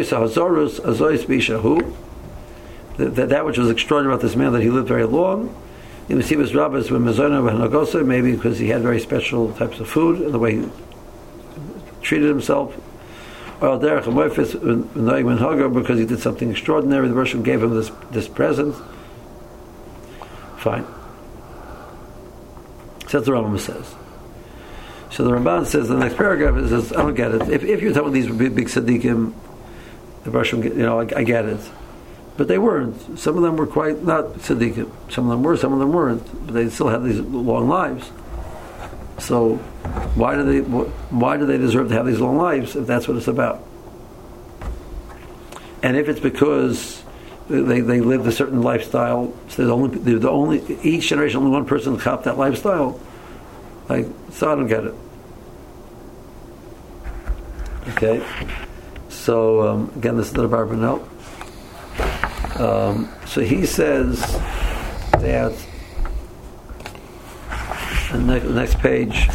that, that which was extraordinary about this man, that he lived very long. Maybe because he had very special types of food and the way he treated himself. Or because he did something extraordinary. The Russian gave him this, this present. Fine. So that's what the Rambam says. So the Ramban says in the next paragraph, it says, I don't get it. If, if you're talking about these big, big tzaddikim, the Russian, you know, I, I get it. But they weren't. Some of them were quite not tzaddikim. Some of them were, some of them weren't. But they still had these long lives. So why do they why do they deserve to have these long lives if that's what it's about? And if it's because they they lived a certain lifestyle, so there's only they're the only each generation only one person copped that lifestyle. Like, so I don't get it. Okay, so um, again, this is the Bar Banel. Um, so he says that on the next page.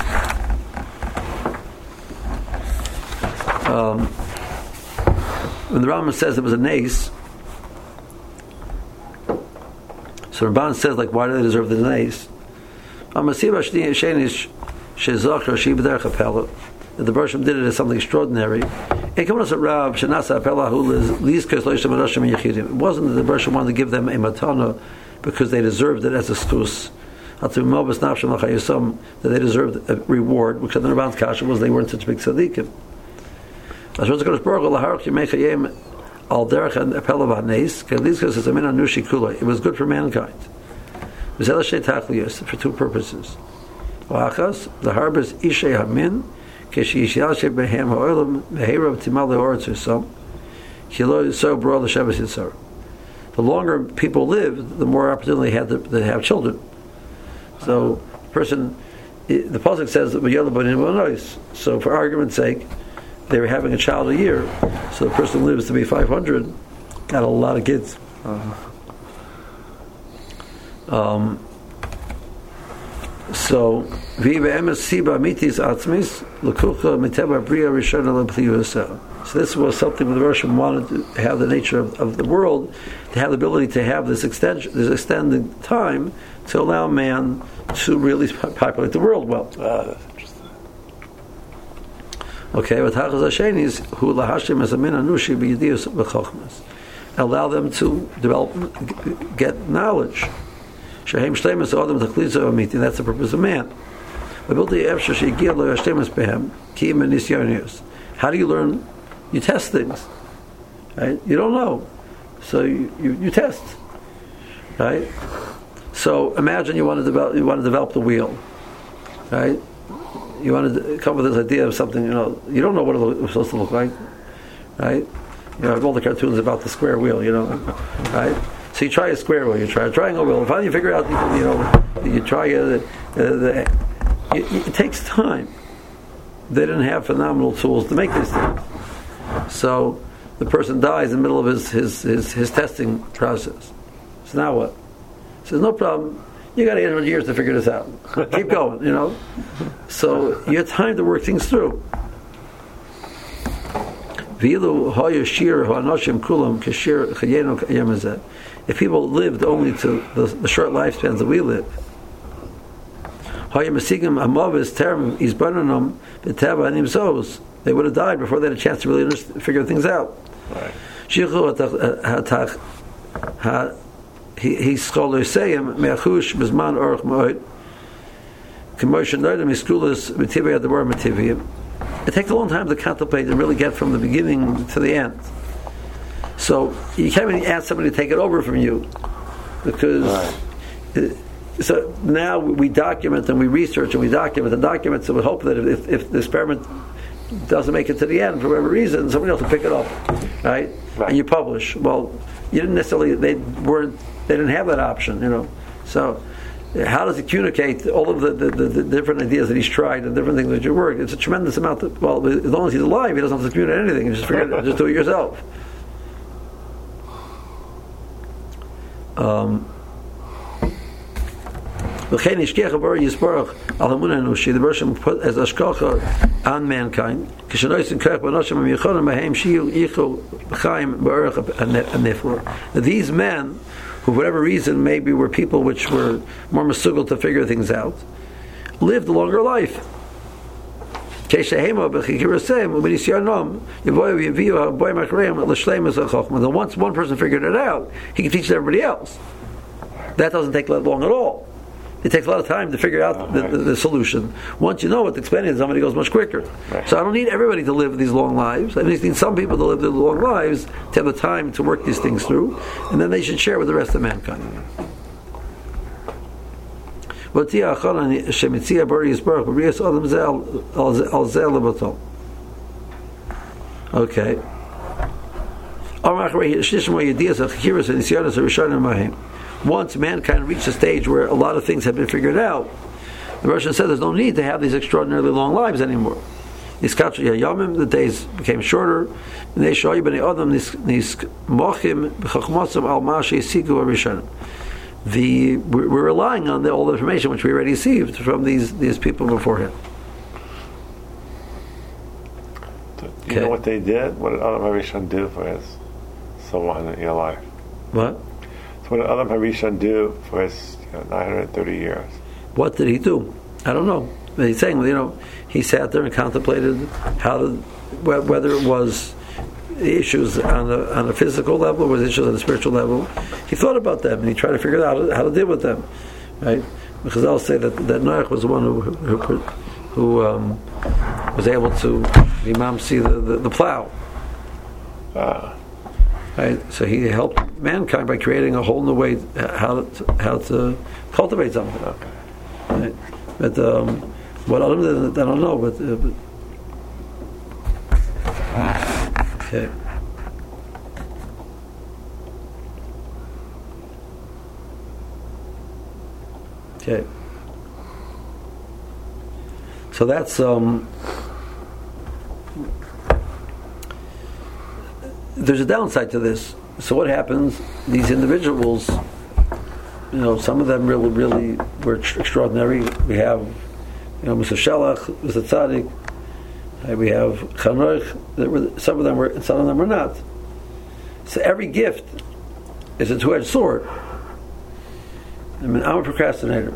Um, when the Rambam says it was a nace, so Ramban says, like, why do they deserve the nace? The Bershom did it as something extraordinary. It wasn't that the Bershom wanted to give them a matana because they deserved it as a stus. That they deserved a reward, which the Ramban's kasha was they weren't such big tzaddikim. It was good for mankind. For two purposes. The harbors Ishay Hamin, the longer people lived, the more opportunity they had to, to have children. So, the person, the pasuk says that so for argument's sake, they were having a child a year. So the person lives to be five hundred, got a lot of kids. Uh-huh. Um, so, so this was something the Russian wanted to have the nature of, of the world, to have the ability to have this extension, this extended time to allow man to really populate the world well. Ah, that's interesting. Okay, but Hachaz Hasheni is who lahashim as a min anushi b'yediyus v'chochmas, allow them to develop, get knowledge. Shehem shleimus adam tachliza amiti. That's the purpose of man. How do you learn? You test things, right? You don't know, so you, you, you test, right? So imagine you want to develop you want to develop the wheel, right? You want to come up with this idea of something, you know, you don't know what it's supposed to look like, right? You know, all the cartoons about the square wheel, you know, right? So you try a square wheel, you try a triangle wheel. Finally, you figure out, you know, you try a, the, the, it, it takes time. They didn't have phenomenal tools to make these things. So the person dies in the middle of his his his, his testing process. So now what? He says, no problem. You got eight hundred years to figure this out. Keep going, you know. So you have time to work things through. If people lived only to the, the short lifespans that we live, they would have died before they had a chance to really figure things out. Right. He's scholar saying me'achush bizman orach moed commotion noidem iskulas mitivei adabor mitiviyim. It takes a long time to contemplate and really get from the beginning to the end. So you can't really ask somebody to take it over from you, because right. it, so now we document and we research and we document and document. So we hope that if, if the experiment doesn't make it to the end for whatever reason, somebody else will pick it up, right? Right. And you publish. Well, you didn't necessarily. They weren't. They didn't have that option, you know. So, how does he communicate all of the, the, the, the different ideas that he's tried and different things that you work? It's a tremendous amount. Of, well, as long as he's alive, he doesn't have to communicate anything. You just figure it, just do it yourself. Um, the Bershom put as ashkacha on mankind. These men, who for whatever reason maybe were people which were more masugel to figure things out, lived a longer life. Then once one person figured it out, he can teach everybody else. That doesn't take that long at all. It takes a lot of time to figure out oh, the, right. the, the solution. Once you know it, expanding somebody goes much quicker. Right. So I don't need everybody to live these long lives. I just need some people to live these long lives to have the time to work these things through, and then they should share with the rest of mankind. Okay. Once mankind reached a stage where a lot of things have been figured out, the Russian said there's no need to have these extraordinarily long lives anymore. The days became shorter. The we're relying on the, all the information which we already received from these these people beforehand. Do you Okay. know what they did? What did Adam Harishon do for his someone in your life? What? So what did Adam Harishon do for his you know, nine hundred thirty years? What did he do? I don't know. But he's saying, you know, he sat there and contemplated how to, whether it was issues on a, on a physical level, or was issues on a spiritual level. He thought about them and he tried to figure out how to, how to deal with them. Right? Because I'll say that that Noach was the one who who, who um, was able to imam see the, the, the plow. Uh, Right? So he helped mankind by creating a whole new way how to, how to cultivate something. okay. Right? But um, what other than that, I don't know. But, uh, but okay. Okay. So that's um. There's a downside to this. So what happens? These individuals, you know, some of them really, really were extraordinary. We have, you know, Mister Shelach, Mister Tzaddik. Uh, we have Chanoich. That were some of them were, and some of them were not. So every gift is a two-edged sword. I mean, I'm a procrastinator.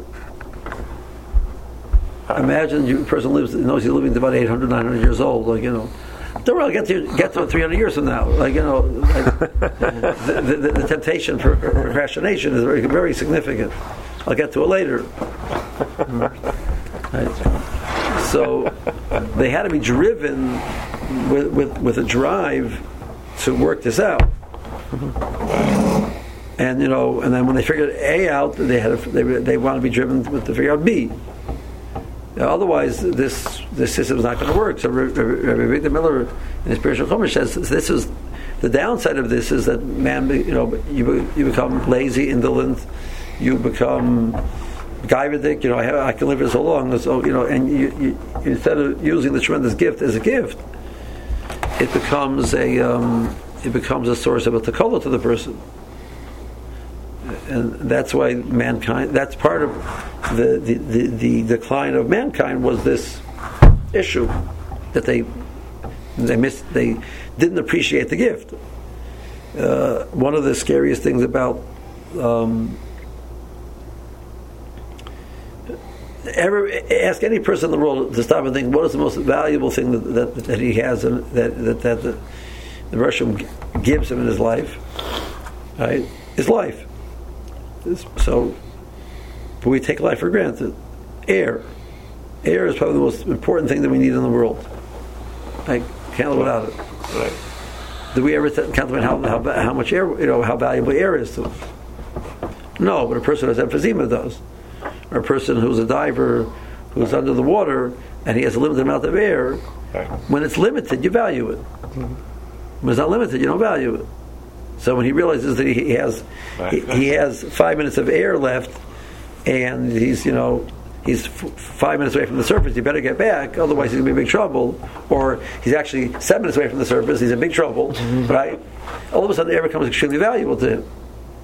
Imagine you, a person lives, knows he's living to about eight hundred, nine hundred years old. Like, you know. Don't really get to get to three hundred years from now. Like, you know, like the, the, the temptation for procrastination is very, very significant. I'll get to it later. Right. So they had to be driven with, with with a drive to work this out. And you know, and then when they figured A out, they had to, they they want to be driven with to figure out B. Now, otherwise, this this system is not going to work. So Rabbi Victor Miller in his spiritual Chumash says this is The downside of this is that man, you know, you you become lazy, indolent, you become gaivadik. You know, I, have, I can live for so long, so you know, and you, you, instead of using the tremendous gift as a gift, it becomes a um, it becomes a source of a takala to the person, and that's why mankind. That's part of the the, the, the decline of mankind was this issue that they they missed. They didn't appreciate the gift. Uh, one of the scariest things about um, ever ask any person in the world to stop and think what is the most valuable thing that, that, that he has and that that, that the, the Russian gives him in his life, right? His life. So, but we take life for granted. Air, air is probably the most important thing that we need in the world. I can't live without it. Right. Do we ever contemplate how, how how much air, you know, how valuable air is to us? No, but a person who has emphysema does. Or a person who's a diver, who's under the water, and he has a limited amount of air. Right. When it's limited, you value it. Mm-hmm. When it's not limited, you don't value it. So when he realizes that he has right. he, he has five minutes of air left, and he's you know he's f- five minutes away from the surface, you better get back, otherwise he's going to be in big trouble. Or he's actually seven minutes away from the surface, he's in big trouble. Mm-hmm. Right? All of a sudden, air becomes extremely valuable to him.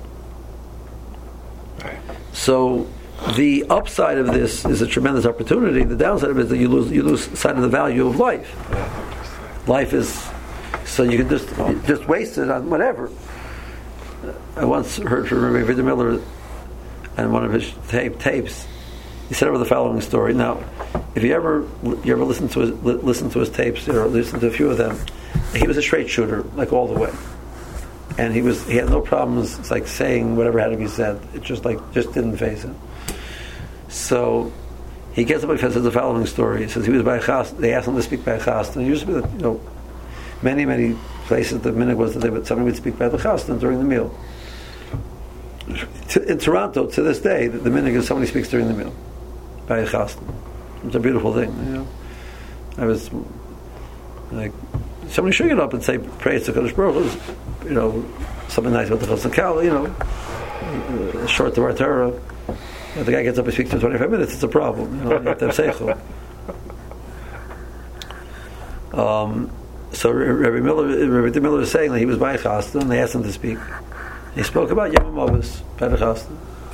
Right. So the upside of this is a tremendous opportunity. The downside of it is that you lose you lose sight of the value of life. Life is so you can just just waste it on whatever. I once heard from Rabbi Vida Miller on one of his tape tapes. He said over the following story. Now, if you ever you ever listen to his listen to his tapes or listen to a few of them, he was a straight shooter, like all the way, and he was he had no problems. It's like saying whatever had to be said. It just like just didn't faze him. So he gets up and says the following story. He says he was by a chast. They asked him to speak by a chast, and usually, you know, many many places the minhag was that they would, somebody would speak by the chastan during the meal. In Toronto, to this day, the, the minhag is somebody speaks during the meal by a chastan. It's a beautiful thing, you know. I was like, somebody should get up and say praise to Kadosh Baruch Hu, you know, something nice about the chastan kala, you know, short to our Torah. If the guy gets up and speaks for twenty-five minutes, it's a problem. You know, you have to have seichel. Um, so Rabbi Miller, Rabbi Miller is saying that he was by a chastan, and they asked him to speak. He spoke about Yom HaMavis by the chastan.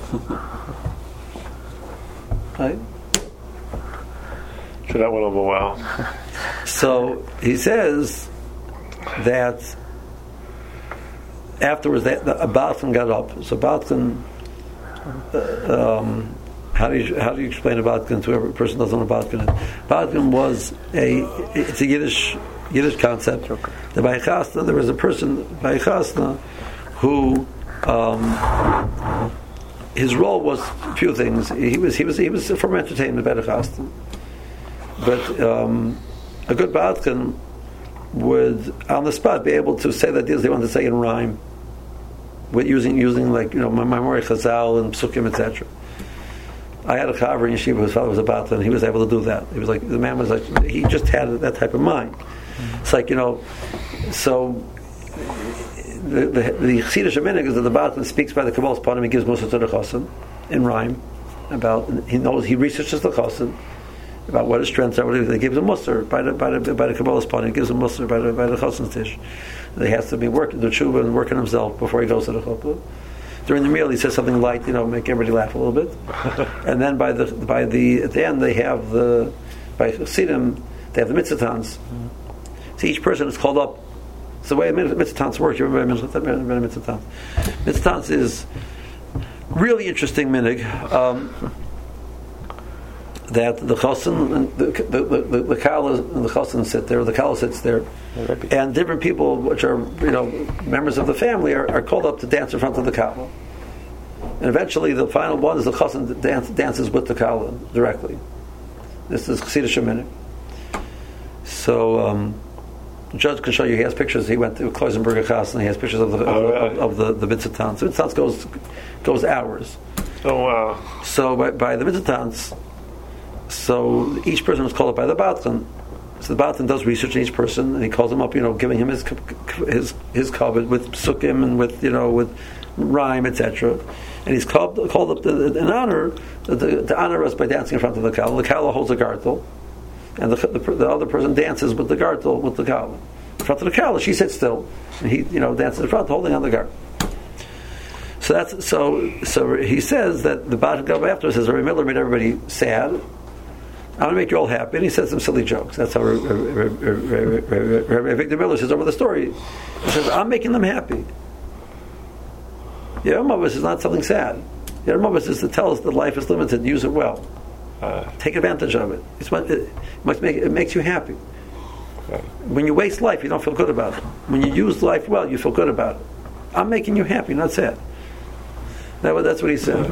Right? Sure, that went over well. So he says that afterwards, that a Balkan got up. So Balkan, uh, um, how do you how do you explain a Balkan to a person who doesn't know what a Balkan is? Balkan was a it's a Yiddish Yiddish concept. The by chasna, there was a person by chasna who um, his role was a few things. He was he was he was from entertainment by the chasna, but um, a good Balkan would on the spot be able to say the deals they wanted to say in rhyme, with using using like you know Maimori Chazal and Psukim, et cetera. I had a chaver in yeshiva. His father was a Balkan, and he was able to do that. He was like the man was like he just had that type of mind. Mm-hmm. It's like you know, so the the, the Chassidish minhag is that the Balkan speaks by the Kabbalah's panim. He gives Mussar to the Chassan in rhyme about he knows he researches the Chassan about what his strengths are. What he gives him Mussar by the by the by the Kabbalah's panim. He gives him Mussar by the by the Chassan's tish. He has to be working the tshuva and working himself before he goes to the chuppah. During the meal, he says something light, you know, make everybody laugh a little bit. And then by the by the at the end, they have the by Chassidim, they have the mitzvahs. Mm-hmm. So each person is called up. It's the way mitzvahs work. You remember mitzvahs? Mitzvahs is really interesting minhag. Um, that the chassan, the the the, the, the kala and the chassan sit there, the kala sits there, and different people, which are you know members of the family, are, are called up to dance in front of the kala. And eventually, the final one is the chassan dance, dances with the kala directly. This is Chassidish minhag. So, um, the judge can show you. He has pictures. He went to Kloisenberger Chassan. He has pictures of the of, oh, really? of, of the the mitzvahs. The mitzvahs goes goes hours. Oh wow! So by, by the mitzvahs. So each person was called up by the Balkan. So the Baal HaTurim does research on each person, and he calls him up, you know, giving him his his his covet with psukim and with you know with rhyme, et cetera. And he's called called up to, in honor to, to honor us by dancing in front of the kala. The kala holds a gartel, and the, the the other person dances with the gartel with the kala. In front of the kala, she sits still, and he you know dances in front, holding on the gartel. So that's so. So he says that the Baal HaTurim after says Rabbi Miller made everybody sad. I'm going to make you all happy, and he says some silly jokes. That's how Rabbi Victor Miller says over the story. He says, "I'm making them happy." Yom Havos is not something sad. Yom Havos is to tell us that life is limited. Use it well. Uh, Take advantage of it. It's what, it must make it makes you happy. When you waste life, you don't feel good about it. When you use life well, you feel good about it. I'm making you happy, not sad. That, that's what he said.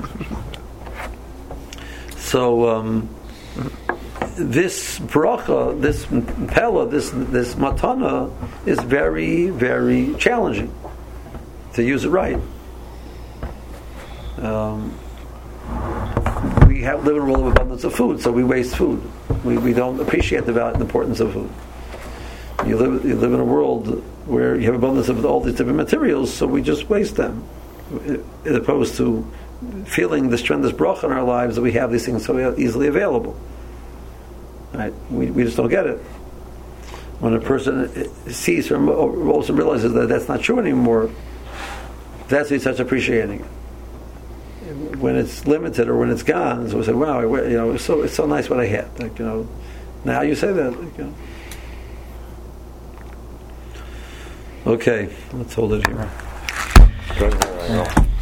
So um, this bracha, this pella, this this matana is very, very challenging to use it right. Um, we have live in a world of abundance of food, so we waste food. We we don't appreciate the value, the importance of food. You live you live in a world where you have abundance of all these different materials, so we just waste them, as opposed to feeling this tremendous bracha in our lives that we have these things so easily available. Right? We we just don't get it. When a person sees or also realizes that that's not true anymore, that's why he starts appreciating it. When it's limited or when it's gone, so we say, "Wow, you know, it's so it's so nice what I had." Like, you know, now you say that. Like, you know. Okay, let's hold it here. Good.